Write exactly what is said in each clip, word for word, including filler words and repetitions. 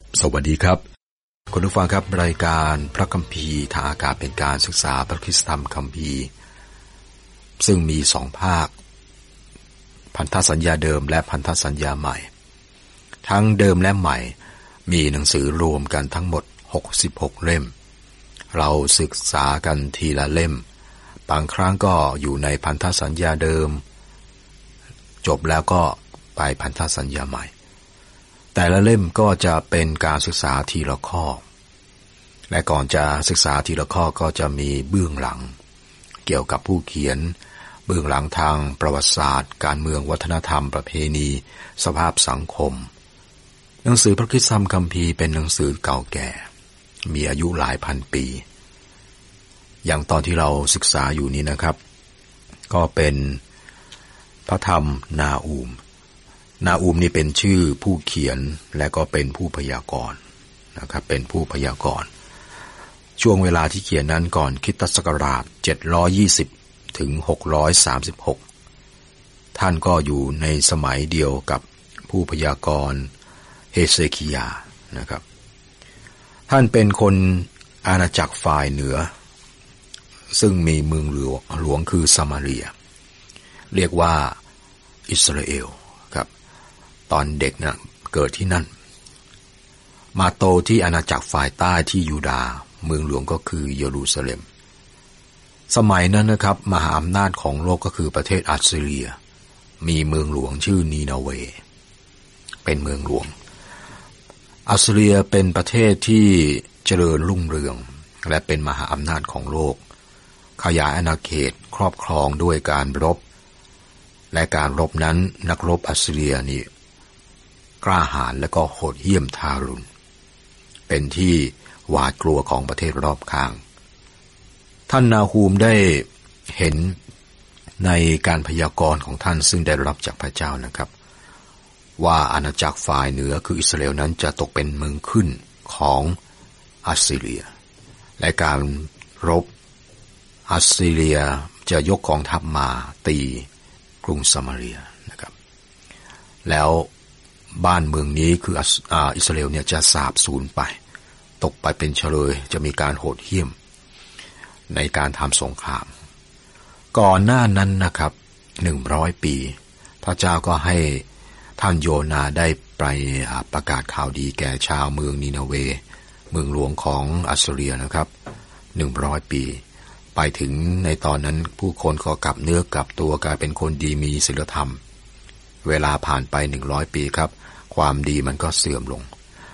สวัสดีครับคุณผู้ฟังครับรายการพระคัมภีร์ทางอากาศเป็นการศึกษาพระคริสตธรรมคัมภีร์ซึ่งมีสองภาคพันธสัญญาเดิมและพันธสัญญาใหม่ทั้งเดิมและใหม่มีหนังสือรวมกันทั้งหมดหกสิบหกเล่มเราศึกษากันทีละเล่มบางครั้งก็อยู่ในพันธสัญญาเดิมจบแล้วก็ไปพันธสัญญาใหม่แต่ละเล่มก็จะเป็นการศึกษาทีละข้อและก่อนจะศึกษาทีละข้อก็จะมีเบื้องหลังเกี่ยวกับผู้เขียนเบื้องหลังทางประวัติศาสตร์การเมืองวัฒนธรรมประเพณีสภาพสังคมหนังสือพระคริสตธรรมคัมภีร์เป็นหนังสือเก่าแก่มีอายุหลายพันปีอย่างตอนที่เราศึกษาอยู่นี้นะครับก็เป็นพระธรรมนาอูมนาอูมนี่เป็นชื่อผู้เขียนและก็เป็นผู้พยากรณ์นะครับเป็นผู้พยากรณ์ช่วงเวลาที่เขียนนั้นก่อนคริสตศักราชเจ็ดร้อยยี่สิบถึงหกร้อยสามสิบหกท่านก็อยู่ในสมัยเดียวกับผู้พยากรณ์เฮเซคิยานะครับท่านเป็นคนอาณาจักรฝ่ายเหนือซึ่งมีเมืองหลวงหลวงคือซามาเรียเรียกว่าอิสราเอลครับตอนเด็กนะเกิดที่นั่นมาโตที่อาณาจักรฝ่ายใต้ที่ยูดาห์เมืองหลวงก็คือเยรูซาเล็มสมัยนั้นนะครับมหาอำนาจของโลกก็คือประเทศอัสซีเรียมีเมืองหลวงชื่อนีนาเวเป็นเมืองหลวงอัสซีเรียเป็นประเทศที่เจริญรุ่งเรืองและเป็นมหาอำนาจของโลกขยายอาณาเขตครอบครองด้วยการรบและการรบนั้นนักรบอัสซีเรียนี่กล้าหาญและก็โหดเหี้ยมทารุณเป็นที่หวาดกลัวของประเทศรอบข้างท่านนาฮูมได้เห็นในการพยากรณ์ของท่านซึ่งได้รับจากพระเจ้านะครับว่าอาณาจักรฝ่ายเหนือคืออิสราเอลนั้นจะตกเป็นเมืองขึ้นของอัสซีเรียและการรบอัสซีเรียจะยกกองทัพมาตีกรุงซามาเรียนะครับแล้วบ้านเมืองนี้คืออิสราเอลเนี่ยจะสาบสูญไปตกไปเป็นเฉลยจะมีการโหดเหี้ยมในการทำสงครามก่อนหน้านั้นนะครับหนึ่งร้อยปีพระเจ้าก็ให้ท่านโยนาได้ไปประกาศข่าวดีแก่ชาวเมืองนีนาเวเมืองหลวงของอัสซีเรียนะครับหนึ่งร้อยปีไปถึงในตอนนั้นผู้คนก็กลับเนื้อกลับตัวกลายเป็นคนดีมีศีลธรรมเวลาผ่านไปหนึ่งร้อยปีครับความดีมันก็เสื่อมลง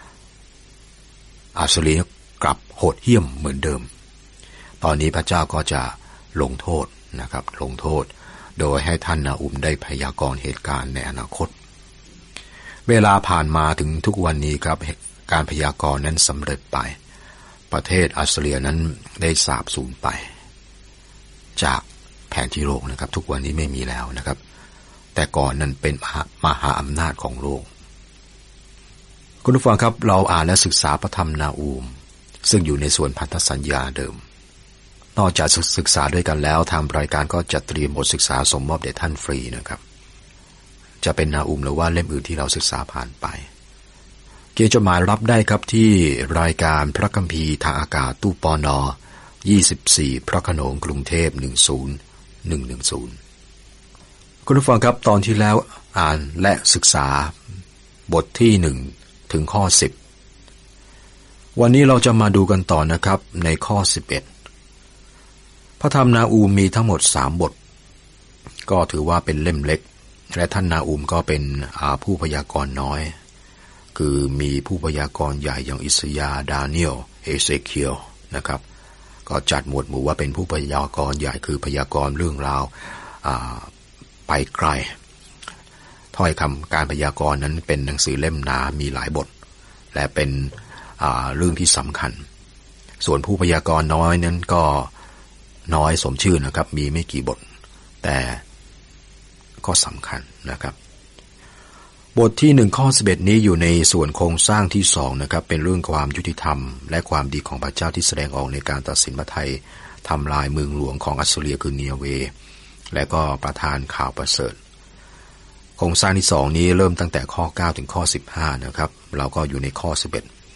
อัสซีเรียกลับโหดเหี้ยมเหมือนเดิมตอนนี้พระเจ้าก็จะลงโทษนะครับลงโทษโดยให้ท่านนาอุมได้พยากรณ์เหตุการณ์ในอนาคตเวลาผ่านมาถึงทุกวันนี้ครับการพยากรณ์นั้นสำเร็จไปประเทศอัสซีเรียนั้นได้สาบสูญไปจากแผนที่โลกนะครับทุกวันนี้ไม่มีแล้วนะครับแต่ก่อนนั้นเป็นมหาอำนาจของโลกคุณผู้ฟังครับเราอ่านและศึกษาพระธรรมนาอูมซึ่งอยู่ในส่วนพันธสัญญาเดิมนอกจากศึกษาด้วยกันแล้วทางรายการก็จะเตรียมบทศึกษาส่งมอบแด่ท่านฟรีนะครับจะเป็นนาอูมหรือว่าเล่มอื่นที่เราศึกษาผ่านไปเขียนจดหมายรับได้ครับที่รายการพระคัมภีร์ทางอากาศตู้ปนยี่สิบสี่พระโขนงกรุงเทพหนึ่งศูนย์หนึ่งหนึ่งศูนย์คุณผู้ฟังครับตอนที่แล้วอ่านและศึกษาบทที่หนึ่งถึงข้อสิบวันนี้เราจะมาดูกันต่อนะครับในข้อสิบเอ็ดพระธรรมนาอูมมีทั้งหมดสามบทก็ถือว่าเป็นเล่มเล็กและท่านนาอูมก็เป็นผู้พยากรณ์น้อยคือมีผู้พยากรณ์ใหญ่อย่างอิสยาห์ดาเนียลเอเซเคียลนะครับก็จัดหมวดหมู่ว่าเป็นผู้พยากรณ์ใหญ่คือพยากรณ์เรื่องราวไปไกลถ้อยคำการพยากรณ์นั้นเป็นหนังสือเล่มหนามีหลายบทและเป็นเรื่องที่สำคัญส่วนผู้พยากรณ์น้อยนั้นก็น้อยสมชื่อนะครับมีไม่กี่บทแต่ก็สำคัญนะครับบทที่หนึ่งข้อสิบเอ็ดนี้อยู่ในส่วนโครงสร้างที่สองนะครับเป็นเรื่องความยุติธรรมและความดีของพระเจ้าที่แสดงออกในการตัดสินพระทัยทำลายเมืองหลวงของอัสซีเรียคือนีนาเวและก็ประทานข่าวประเสริฐโครงสร้างที่สองนี้เริ่มตั้งแต่ข้อเก้าถึงข้อสิบห้านะครับเราก็อยู่ในข้อสิบเอ็ด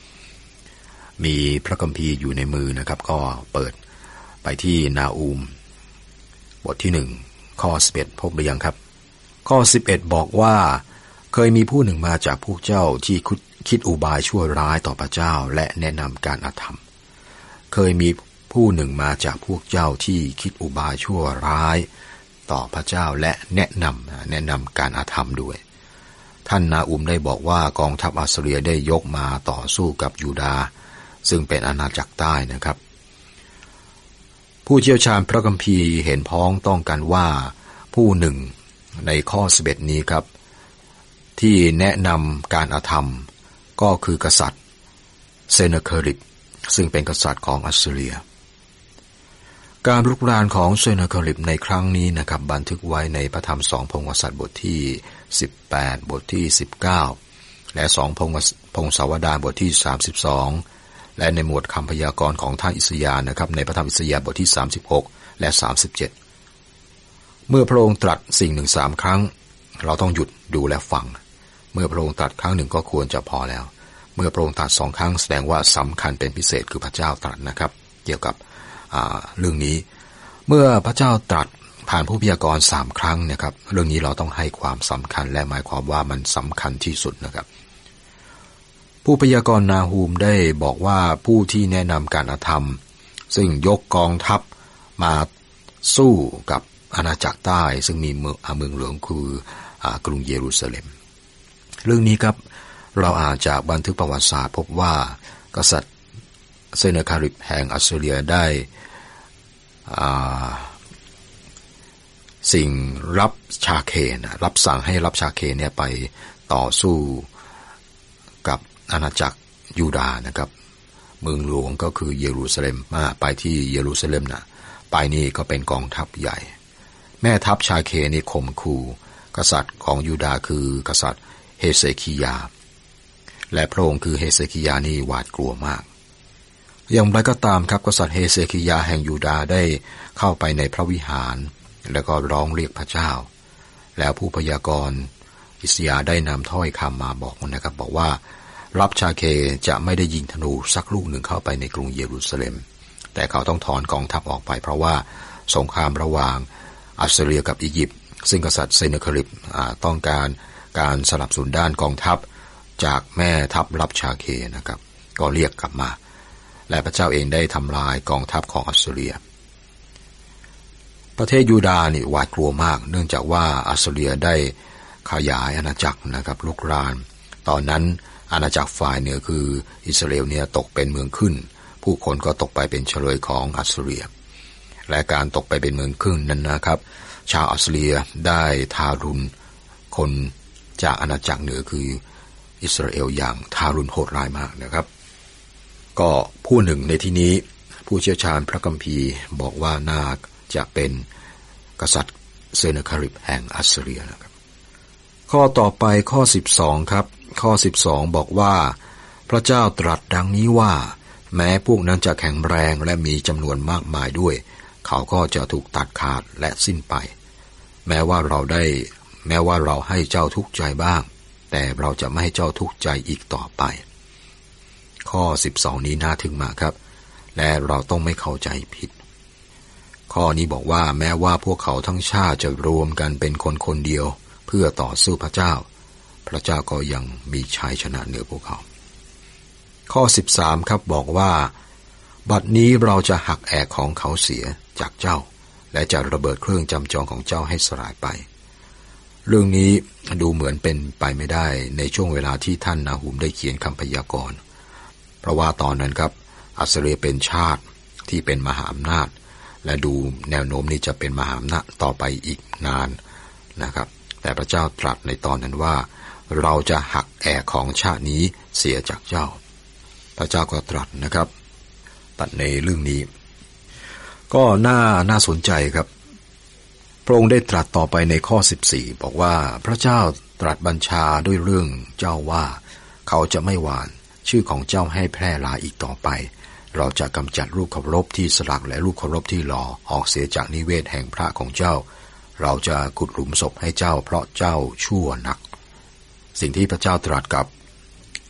มีพระคัมภีร์อยู่ในมือนะครับก็เปิดไปที่นาอูมบทที่หนึ่งข้อสิบเอ็ดพบหรือยังครับข้อสิบเอ็ดบอกว่าเคยมีผู้หนึ่งมาจากพวกเจ้าที่คิดอุบายชั่วร้ายต่อพระเจ้าและแนะนำการอาธรรมเคยมีผู้หนึ่งมาจากพวกเจ้าที่คิดอุบายชั่วร้ายต่อพระเจ้าและแนะนำแนะนำการอาธรรมด้วยท่านนาอุมได้บอกว่ากองทัพอัสซีเรียได้ยกมาต่อสู้กับยูดาห์ซึ่งเป็นอาณาจักรใต้นะครับผู้เชี่ยวชาญพระคัมภีร์เห็นพ้องต้องกันว่าผู้หนึ่งในข้อสิบเอ็ดนี้ครับที่แนะนำการอาธรรมก็คือกษัตริย์เซเนเคริบซึ่งเป็นกษัตริย์ของอัสซีเรียการรุกรานของเซเนเคริบในครั้งนี้นะครับบันทึกไว้ในพระธรรมสองพงศษัตริย์บทที่สิบแปดบทที่สิบเก้าและสองพงศาวดารบทที่สามสิบสองและในหมวดคำพยากรณ์ของท่านอิสยาห์นะครับในพระธรรมอิสยาห์บทที่สามสิบหกและสามสิบเจ็ดเมื่อพระองค์ตรัสสิ่งหนึ่งสามครั้งเราต้องหยุดดูและฟังเมื่อพระองค์ตรัสครั้งหนึ่งก็ควรจะพอแล้วเมื่อพระองค์ตรัสสองครั้งแสดงว่าสำคัญเป็นพิเศษคือพระเจ้าตรัสนะครับเกี่ยวกับเรื่องนี้เมื่อพระเจ้าตรัสผ่านผู้พยากรณ์สามครั้งนะครับเรื่องนี้เราต้องให้ความสำคัญและหมายความว่ามันสำคัญที่สุดนะครับผู้พยากรณ์นาฮูมได้บอกว่าผู้ที่แนะนำการอาธรรมซึ่งยกกองทัพมาสู้กับอาณาจักรใต้ซึ่งมีเมืองเมืองหลวงคือกรุงเยรูซาเล็มเรื่องนี้ครับเราอ่านจากบันทึกประวัติศาสตร์พบว่ากษัตริย์เซเนเคริบแห่งอัสซีเรียได้สิ่งรับชาเคนรับสั่งให้รับชาเคนเนี่ยไปต่อสู้กับอาณาจักรยูดาห์นะครับเมืองหลวงก็คือเยรูซาเล็มมาไปที่เยรูซาเล็มนะไปนี่ก็เป็นกองทัพใหญ่แม่ทัพชาเคนี่ข่มขู่กษัตริย์ของยูดาห์คือกษัตริย์เฮเซคิยาและพระองค์คือเฮเซคิยานี่หวาดกลัวมากอย่างไรก็ตามครับกษัตริย์เฮเซคิยาแห่งยูดาห์ได้เข้าไปในพระวิหารแล้วก็ร้องเรียกพระเจ้าแล้วผู้พยากรณ์อิสยาห์ได้นำถ้อยคำมาบอกนะครับบอกว่ารับชาเคจะไม่ได้ยิงธนูสักลูกหนึ่งเข้าไปในกรุงเยรูซาเล็มแต่เขาต้องถอนกองทัพออกไปเพราะว่าสงครามระหว่างอัสซีเรียกับอียิปต์ซึ่งกษัตริย์เซเนเคริบต้องการการสนับสนุนด้านกองทัพจากแม่ทัพรับชาเคนะครับก็เรียกกลับมาและพระเจ้าเองได้ทำลายกองทัพของอัสซีเรียประเทศยูดาห์นี่หวาดกลัวมากเนื่องจากว่าอัสซีเรียได้ขยายอาณาจักรนะครับลุกรานตอนนั้นอาณาจักรฝ่ายเหนือคืออิสราเอลเนี่ยตกเป็นเมืองขึ้นผู้คนก็ตกไปเป็นเฉลยของอัสซีเรียและการตกไปเป็นเมืองขึ้นนั้นนะครับชาวอัสซีเรียได้ทารุณคนจากอาณาจักรเหนือคืออิสราเอลอย่างทารุณโหดร้ายมากนะครับก็ผู้หนึ่งในที่นี้ผู้เชี่ยวชาญพระคัมภีร์บอกว่าน่าจะเป็นกษัตริย์เซเนเคริบแห่งอัสซีเรียนะครับข้อต่อไปข้อสิบสองครับข้อสิบสองบอกว่าพระเจ้าตรัสดังนี้ว่าแม้พวกนั้นจะแข็งแรงและมีจำนวนมากมายด้วยเขาก็จะถูกตัดขาดและสิ้นไปแม้ว่าเราได้แม้ว่าเราให้เจ้าทุกข์ใจบ้างแต่เราจะไม่ให้เจ้าทุกข์ใจอีกต่อไปข้อสิบสองนี้น่าทึ่งมากครับและเราต้องไม่เข้าใจผิดข้อนี้บอกว่าแม้ว่าพวกเขาทั้งชาติจะรวมกันเป็นคนคนเดียวเพื่อต่อสู้พระเจ้าพระเจ้าก็ยังมีชัยชนะเหนือพวกเขาข้อสิบสามครับบอกว่าบัดนี้เราจะหักแอกของเขาเสียจากเจ้าและจะระเบิดเครื่องจำจองของเจ้าให้สลายไปเรื่องนี้ดูเหมือนเป็นไปไม่ได้ในช่วงเวลาที่ท่านนาฮูมได้เขียนคำพยากรณ์เพราะว่าตอนนั้นครับอัสซีเรียเป็นชาติที่เป็นมหาอำนาจและดูแนวโน้มนี้จะเป็นมหาอำนาจต่อไปอีกนานนะครับแต่พระเจ้าตรัสในตอนนั้นว่าเราจะหักแอกของชาตินี้เสียจากเจ้าพระเจ้าก็ตรัสนะครับตัดในเรื่องนี้ก็น่าน่าสนใจครับพระองค์ได้ตรัสต่อไปในข้อสิบสี่บอกว่าพระเจ้าตรัสบัญชาด้วยเรื่องเจ้าว่าเขาจะไม่หว่านชื่อของเจ้าให้แพร่หลายอีกต่อไปเราจะกำจัดรูปเคารพที่สลักและรูปเคารพที่หล่อออกเสียจากนิเวศแห่งพระของเจ้าเราจะขุดหลุมศพให้เจ้าเพราะเจ้าชั่วหนักสิ่งที่พระเจ้าตรัสกับ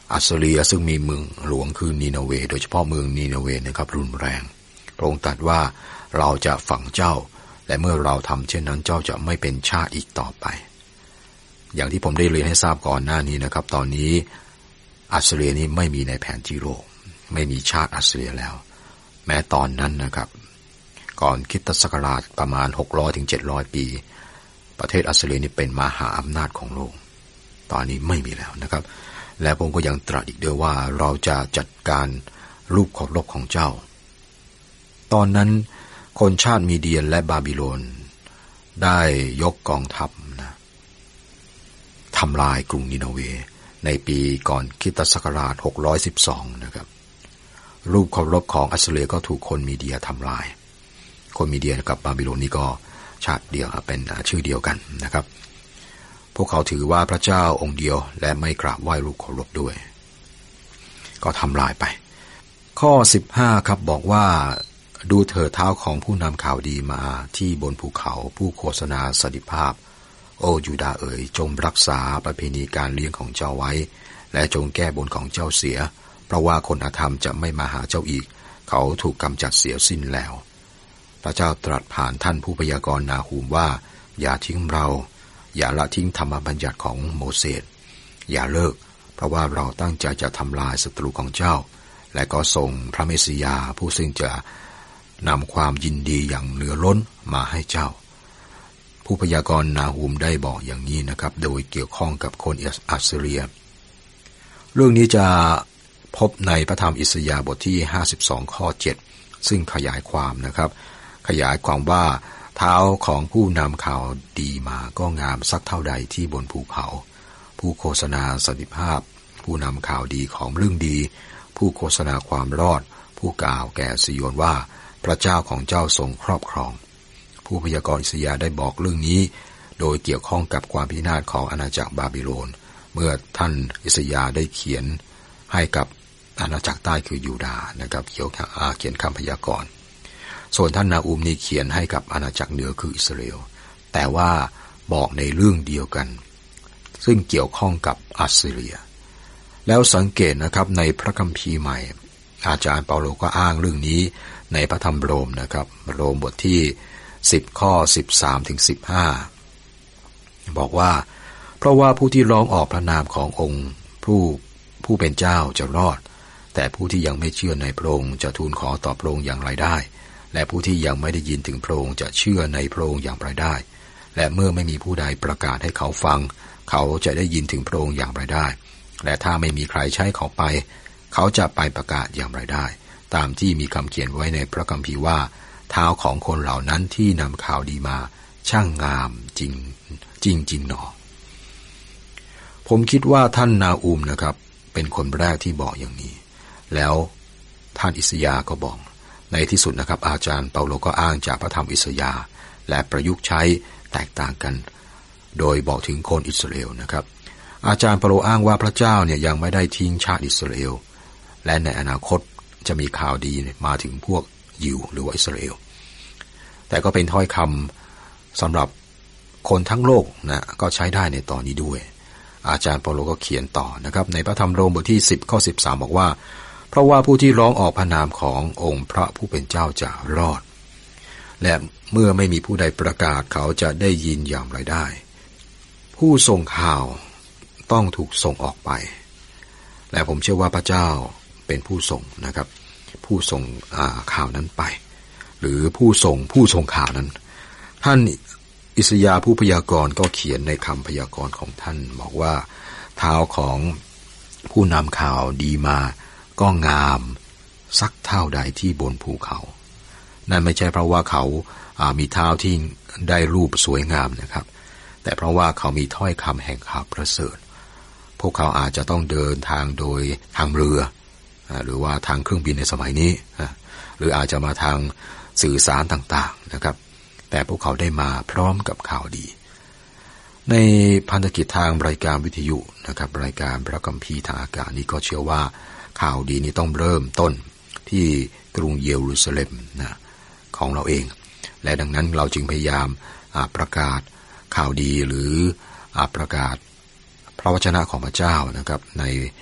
อัสซีเรียซึ่งมีเมืองหลวงคือนีนาเวโดยเฉพาะเมืองนีนาเวนะครับรุนแรงพระองค์ตรัสว่าเราจะฝังเจ้าและเมื่อเราทำเช่นนั้นเจ้าจะไม่เป็นชาติอีกต่อไปอย่างที่ผมได้เรียนให้ทราบก่อนหน้านี้นะครับตอนนี้อัสซีเรียนี้ไม่มีในแผนที่โลกไม่มีชาติอัสซีเรียแล้วแม้ตอนนั้นนะครับก่อนคริสตศักราชประมาณหกร้อยถึงเจ็ดร้อยปีประเทศอัสซีเรียนี่เป็นมหาอำนาจของโลกตอนนี้ไม่มีแล้วนะครับและผมก็ยังตรัสอีกด้วยว่าเราจะจัดการรูปเคารพของเจ้าตอนนั้นคนชาติมีเดียนและบาบิโลนได้ยกกองทัพนะทำลายกรุงนินาเวในปีก่อนคริสตศักราชหกร้อยสิบสองนะครับรูปเคารพของอัสซีเรียก็ถูกคนมีเดียทำลายคนมีเดียกับบาบิโลนนี่ก็ชาติเดียวเป็นชื่อเดียวกันนะครับพวกเขาถือว่าพระเจ้าองค์เดียวและไม่กราบไหว้รูปเคารพด้วยก็ทำลายไปข้อสิบห้าครับบอกว่าดูเถิดเท้าของผู้นำข่าวดีมาที่บนภูเขาผู้โฆษณาสันติภาพโอ้ยูดาห์เอ๋ยจงรักษาประเพณีการเลี้ยงของเจ้าไว้และจงแก้บนของเจ้าเสียเพราะว่าคนอธรรมจะไม่มาหาเจ้าอีกเขาถูกกำจัดเสียสิ้นแล้วพระเจ้าตรัสผ่านท่านผู้พยากรณ์นาฮูมว่าอย่าทิ้งเราอย่าละทิ้งธรรมบัญญัติของโมเสสอย่าเลิกเพราะว่าเราตั้งใจจะทำลายศัตรูของเจ้าและก็ส่งพระเมสสิยาผู้ซึ่งจะนำความยินดีอย่างเหลือล้นมาให้เจ้าผู้พยากรณ์นาฮูมได้บอกอย่างนี้นะครับโดยเกี่ยวข้องกับคนอัสซีเรียเรื่องนี้จะพบในพระธรรมอิสยาห์บทที่ห้าสิบสองข้อเจ็ดซึ่งขยายความนะครับขยายความว่าเท้าของผู้นำข่าวดีมาก็งามสักเท่าใดที่บนภูเขาผู้โฆษณาสันติภาพผู้นำข่าวดีของเรื่องดีผู้โฆษณาความรอดผู้กล่าวแก่ซิโยนว่าพระเจ้าของเจ้าทรงครอบครองผู้พยากรณ์อิสยาห์ได้บอกเรื่องนี้โดยเกี่ยวข้องกับความพินาศของอาณาจักรบาบิโลนเมื่อท่านอิสยาห์ได้เขียนให้กับอาณาจักรใต้คือยูดาห์นะครับเขียวเขียนคำพยากรณ์ส่วนท่านนาอูมนี่เขียนให้กับอาณาจักรเหนือคืออิสราเอลแต่ว่าบอกในเรื่องเดียวกันซึ่งเกี่ยวข้องกับอัสซีเรียแล้วสังเกตนะครับในพระคัมภีร์ใหม่อาจารย์เปาโลก็อ้างเรื่องนี้ในพระธรรมโรมนะครับโรมบทที่สิบข้อสิบสามถึงสิบห้าบอกว่าเพราะว่าผู้ที่ร้องออกพระนามขององค์ผู้ผู้เป็นเจ้าจะรอดแต่ผู้ที่ยังไม่เชื่อในพระองค์จะทูลขอต่อพระองค์อย่างไรได้และผู้ที่ยังไม่ได้ยินถึงพระองค์จะเชื่อในพระองค์อย่างไรได้และเมื่อไม่มีผู้ใดประกาศให้เขาฟังเขาจะได้ยินถึงพระองค์อย่างไรได้และถ้าไม่มีใครใช้เขาไปเขาจะไปประกาศอย่างไรได้ตามที่มีคำเขียนไว้ในพระคัมภีร์ว่าเท้าของคนเหล่านั้นที่นำข่าวดีมาช่างงามจริงจริงจริงหนอผมคิดว่าท่านนาอูมนะครับเป็นคนแรกที่บอกอย่างนี้แล้วท่านอิสยาห์ก็บอกในที่สุดนะครับอาจารย์เปาโลก็อ้างจากพระธรรมอิสยาห์และประยุกต์ใช้แตกต่างกันโดยบอกถึงคนอิสราเอลนะครับอาจารย์เปาโลอ้างว่าพระเจ้าเนี่ยยังไม่ได้ทิ้งชาติอิสราเอลและในอนาคตจะมีข่าวดีมาถึงพวกยิวหรือว่าอิสราเอลแต่ก็เป็นถ้อยคำสำหรับคนทั้งโลกนะก็ใช้ได้ในตอนนี้ด้วยอาจารย์เปาโลก็เขียนต่อนะครับในพระธรรมโรมบทที่สิบข้อสิบสามบอกว่าเพราะว่าผู้ที่ร้องออกพระนามขององค์พระผู้เป็นเจ้าจะรอดและเมื่อไม่มีผู้ใดประกาศเขาจะได้ยินอย่างไรได้ผู้ส่งข่าวต้องถูกส่งออกไปและผมเชื่อว่าพระเจ้าเป็นผู้ส่งนะครับผู้ส่งข่าวนั้นไปหรือผู้ส่งผู้ส่งข่าวนั้นท่านอิสยาห์ผู้พยากรณ์ก็เขียนในคำพยากรณ์ของท่านบอกว่าเท้าของผู้นำข่าวดีมาก็งามสักเท่าใดที่บนภูเขานั่นไม่ใช่เพราะว่าเขามีเท้าที่ได้รูปสวยงามนะครับแต่เพราะว่าเขามีถ้อยคำแห่งข่าวประเสริฐพวกเขาอาจจะต้องเดินทางโดยทางเรือหรือว่าทางเครื่องบินในสมัยนี้หรืออาจจะมาทางสื่อสารต่างๆนะครับแต่พวกเขาได้มาพร้อมกับข่าวดีในพันธกิจทางรายการวิทยุนะครับรายการพระคัมภีร์ทางอากาศนี้ก็เชื่อว่าข่าวดีนี้ต้องเริ่มต้นที่กรุงเยรูซาเล็มนะของเราเองและดังนั้นเราจึงพยายามประกาศข่าวดีหรือประกาศพระวจนะของพระเจ้านะครับใน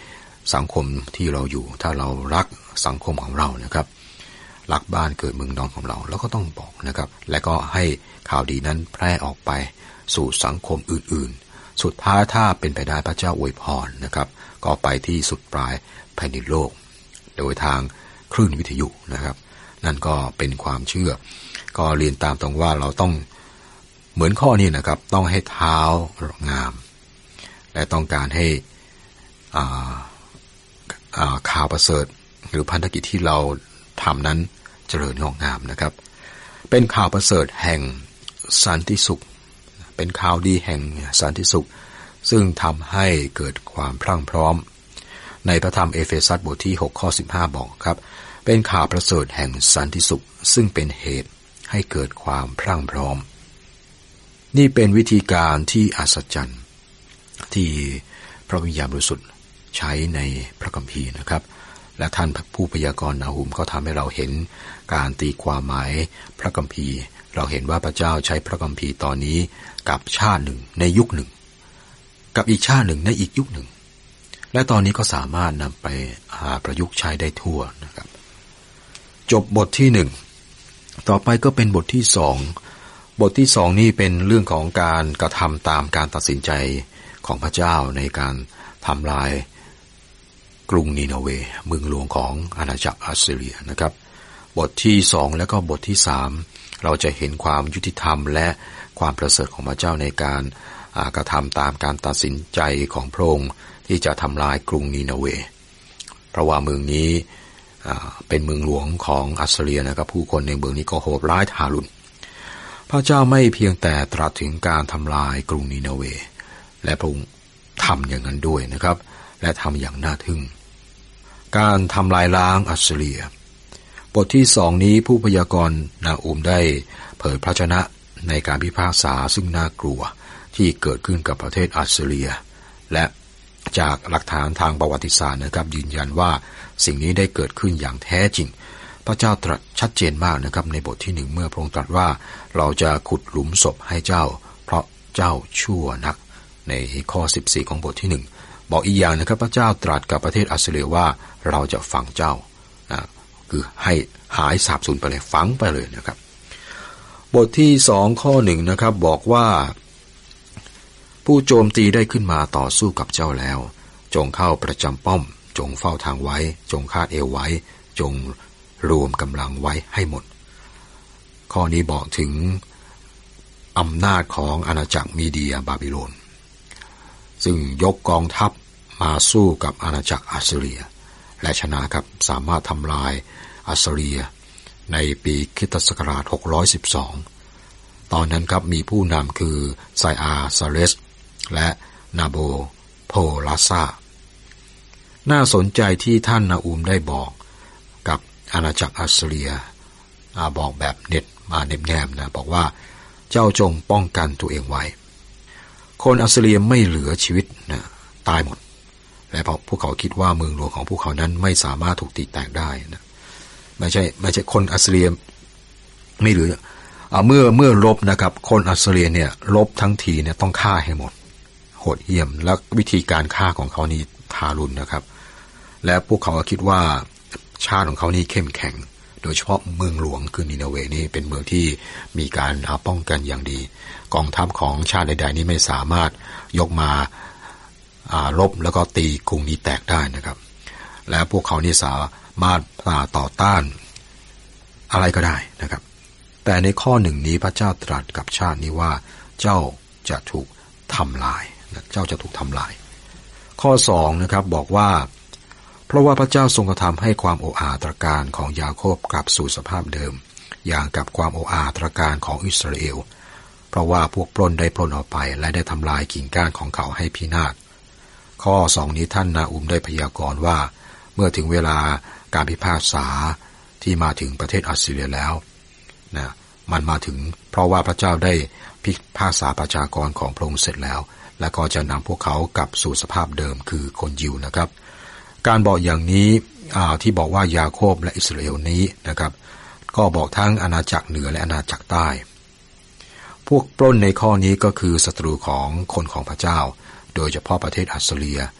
สังคมที่เราอยู่ถ้าเรารักสังคมของเรานะครับรักบ้านเกิดเมืองนอนของเราเราก็ต้องบอกนะครับและก็ให้ข่าวดีนั้นแพร่ออกไปสู่สังคมอื่นๆสุดท้ายถ้าเป็นไปได้พระเจ้าอวยพรนะครับก็ไปที่สุดปลายแผ่นดินโลกโดยทางคลื่นวิทยุนะครับนั่นก็เป็นความเชื่อก็เรียนตามตรงว่าเราต้องเหมือนข้อนี้นะครับต้องให้เท้างามและต้องการให้อ่าอ่าข่าวประเสริฐหรือพันธกิจที่เราทำนั้นเจริญงอกงามนะครับเป็นข่าวประเสริฐแห่งสันติสุขเป็นข่าวดีแห่งสันติสุขซึ่งทำให้เกิดความพรั่งพร้อมในพระธรรมเอเฟซัสบทที่หกข้อสิบห้าบอกครับเป็นข่าวประเสริฐแห่งสันติสุขซึ่งเป็นเหตุให้เกิดความพรั่งพร้อมนี่เป็นวิธีการที่อัศจรรย์ที่พระวิญญาณบริสุทธิ์ใช้ในพระคัมภีร์นะครับและท่านผู้พยากรณ์นาหุมก็ทำให้เราเห็นการตีความหมายพระคัมภีร์เราเห็นว่าพระเจ้าใช้พระคัมภีร์ตอนนี้กับชาติหนึ่งในยุคหนึ่งกับอีกชาติหนึ่งในอีกยุคหนึ่งและตอนนี้ก็สามารถนำไปหาประยุกต์ใช้ได้ทั่วนะครับจบบทที่หนึ่งต่อไปก็เป็นบทที่สองบทที่สองนี่เป็นเรื่องของการกระทำตามการตัดสินใจของพระเจ้าในการทำลายกรุงนีนาเวเมืองหลวงของอาณาจักรอัสซีเรียนะครับบทที่สองและก็บทที่สามเราจะเห็นความยุติธรรมและความประเสริฐของพระเจ้าในการกระทำตามการตัดสินใจของพระองค์ที่จะทำลายกรุงนีนาเวเพราะว่าเมืองนี้เป็นเมืองหลวงของอัสซีเรียนะครับผู้คนในเมืองนี้ก็โหดร้ายทารุณพระเจ้าไม่เพียงแต่ตรัสถึงการทำลายกรุงนีนาเวและพระองค์ทำอย่างนั้นด้วยนะครับและทำอย่างน่าทึ่งการทำลายล้างอัสซีเรียบทที่สองนี้ผู้พยากรณ์นาอุมได้เผยพระชนะในการพิพากษาซึ่งน่ากลัวที่เกิดขึ้นกับประเทศอัสซีเรียและจากหลักฐานทางประวัติศาสตร์นะครับยืนยันว่าสิ่งนี้ได้เกิดขึ้นอย่างแท้จริงพระเจ้าตรัสชัดเจนมากนะครับในบทที่หนึ่งเมื่อพระองค์ตรัสว่าเราจะขุดหลุมศพให้เจ้าเพราะเจ้าชั่วนักในข้อสิบสี่ของบทที่หนึ่งบอกอีกอย่างนะครับพระเจ้าตรัสกับประเทศอัสซีเรียว่าเราจะฝังเจ้านะคือให้หายสาบสูญไปเลยฝังไปเลยนะครับบทที่สองข้อหนึ่งนะครับบอกว่าผู้โจมตีได้ขึ้นมาต่อสู้กับเจ้าแล้วจงเข้าประจำป้อมจงเฝ้าทางไว้จงคาดเอวไว้จงรวมกำลังไว้ให้หมดข้อนี้บอกถึงอำนาจของอาณาจักรมีเดียบาบิโลนซึ่งยกกองทัพมาสู้กับอาณาจักรอัสซีเรียและชนะครับสามารถทำลายอัสซีเรียในปีคริสตศักราชหกร้อยสิบสองตอนนั้นครับมีผู้นำคือไซอาซาเรสและนาโบโพลาซาน่าสนใจที่ท่านนาอูมได้บอกกับอาณาจักรอัสซีเรียบอกแบบเน็ตมาเน็บแนมนะบอกว่าเจ้าจงป้องกันตัวเองไว้คนอัสซีเรียไม่เหลือชีวิตนะตายหมดและเพราะพวกเขาคิดว่าเมืองหลวงของพวกเขานั้นไม่สามารถถูกตีแตกได้นะไม่ใช่ไม่ใช่คนอัสซีเรียไม่เหลือเมื่อเมื่อรบนะครับคนอัสซีเรียเนี่ยรบทั้งทีเนี่ยต้องฆ่าให้หมดโหดเหี้ยมและวิธีการฆ่าของเขานี่ทารุณนะครับและพวกเขาคิดว่าชาติของเขานี่เข้มแข็งโดยเฉพาะเมืองหลวงคือนีนาเวนี่เป็นเมืองที่มีการป้องกันอย่างดีกองทัพของชาติใดๆนี้ไม่สามารถยกมาลบแล้วก็ตีกรุงนี้แตกได้นะครับและพวกเขานี่สามารถต่อต้านอะไรก็ได้นะครับแต่ในข้อหนึ่งนี้พระเจ้าตรัสกับชาตินี้ว่าเจ้าจะถูกทำลายเจ้าจะถูกทำลายข้อสองนะครับบอกว่าเพราะว่าพระเจ้าทรงกระทำให้ความโอ้อาตรการของยาโคบกลับสู่สภาพเดิมอย่างกับความโอ้อาตรการของอิสราเอลเพราะว่าพวกปล้นได้ปล้นออกไปและได้ทำลายกิ่งก้านของเขาให้พินาศข้อสองนี้ท่านนาอุมได้พยากรณ์ว่าเมื่อถึงเวลาการพิพากษาที่มาถึงประเทศอัสซีเรียแล้วนะมันมาถึงเพราะว่าพระเจ้าได้พิพากษาประชากรของพระองค์เสร็จแล้วและก็จะนำพวกเขากลับสู่สภาพเดิมคือคนยิวนะครับการบอกอย่างนี้ที่บอกว่ายาโคบและอิสราเอลนี้นะครับก็บอกทั้งอาณาจักรเหนือและอาณาจักรใต้พวกปล้นในข้อนี้ก็คือศัตรูของคนของพระเจ้าโดยเฉพาะประเทศอัสซีเรีย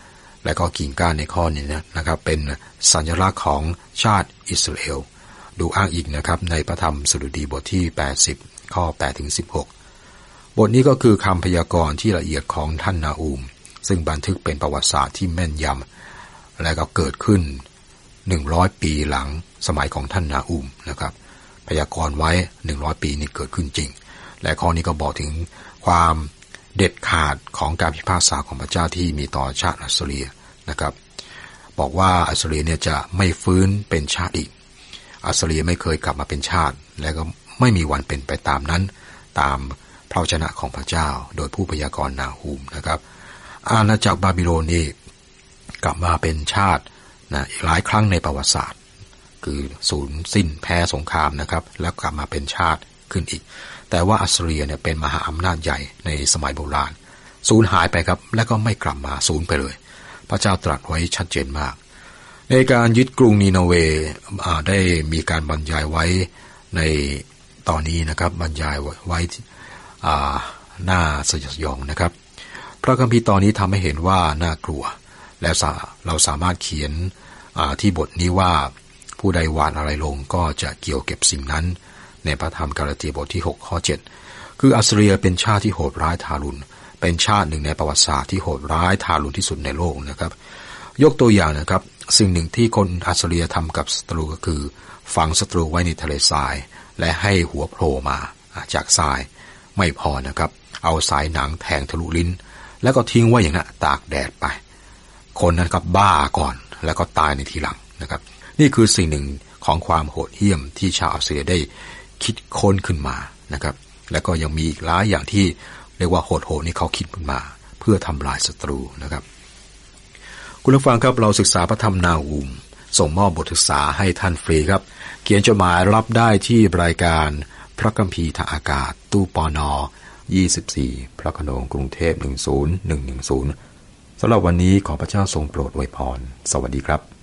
และก็กิ่งก้านในข้อนี้นะครับเป็นสัญลักษณ์ของชาติอิสราเอลดูอ้างอิงนะครับในพระธรรมสดุดีบทที่แปดสิบข้อแปดถึงสิบหกบทนี้ก็คือคำพยากรณ์ที่ละเอียดของท่านนาอูมซึ่งบันทึกเป็นประวัติศาสตร์ที่แม่นยำและก็เกิดขึ้นหนึ่งร้อยปีหลังสมัยของท่านนาอูมนะครับพยากรณ์ไว้หนึ่งร้อยปีนี้เกิดขึ้นจริงและข้อนี้ก็บอกถึงความเด็ดขาดของการพิพากษาของพระเจ้าที่มีต่อชาติอัสซีเรียนะครับบอกว่าอัสซีเรียเนี่ยจะไม่ฟื้นเป็นชาติอีกอัสซีเรียไม่เคยกลับมาเป็นชาติและก็ไม่มีวันเป็นไปตามนั้นตามพระวจนะของพระเจ้าโดยผู้พยากรณ์นาฮูมนะครับอาณาจักรบาบิโลนนี่กลับมาเป็นชาตินะหลายครั้งในประวัติศาสตร์คือสูญสิ้นแพ้สงครามนะครับแล้วกลับมาเป็นชาติขึ้นอีกแต่ว่าอัสซีเรียเนี่ยเป็นมหาอำนาจใหญ่ในสมัยโบราณสูญหายไปครับและก็ไม่กลับมาสูญไปเลยพระเจ้าตรัสไว้ชัดเจนมากในการยึดกรุงนีนาเวได้มีการบรรยายไว้ในตอนนี้นะครับบรรยายไว้หน้าสยดสยองนะครับพระคัมภีร์ตอนนี้ทำให้เห็นว่าน่ากลัวและเราสามารถเขียนที่บทนี้ว่าผู้ใดหว่านอะไรลงก็จะเกี่ยวเก็บสิ่งนั้นในพระธรรมกาลาเทียบทที่หกข้อเจ็ดคืออัสซีเรียเป็นชาติที่โหดร้ายทารุณเป็นชาติหนึ่งในประวัติศาสตร์ที่โหดร้ายทารุณที่สุดในโลกนะครับยกตัวอย่างนะครับสิ่งหนึ่งที่คนอัสซีเรียทำกับศัตรูก็คือฝังศัตรูไว้ในทะเลทรายและให้หัวโผล่มาจากทรายไม่พอนะครับเอาสายหนังแทงทะลุลิ้นแล้วก็ทิ้งไว้อย่างนั้นตากแดดไปคนนั้นก็บ้าก่อนแล้วก็ตายในทีหลังนะครับนี่คือสิ่งหนึ่งของความโหดเหี้ยมที่ชาวอัสซีเรียได้คิดค้นขึ้นมานะครับแล้วก็ยังมีอีกหลายอย่างที่เรียกว่าโหดโหดนี่เขาคิดขึ้นมาเพื่อทำลายศัตรูนะครับคุณผู้ฟังครับเราศึกษาพระธรรมนาฮูมส่งมอบบทศึกษาให้ท่านฟรีครับเขียนจดหมายรับได้ที่รายการพระคัมภีร์ทางอากาศตู้ปนยี่สิบสี่พระโขนงกรุงเทพหนึ่งศูนย์หนึ่งหนึ่งศูนย์สำหรับวันนี้ขอพระเจ้าทรงโปรดอวยพรสวัสดีครับ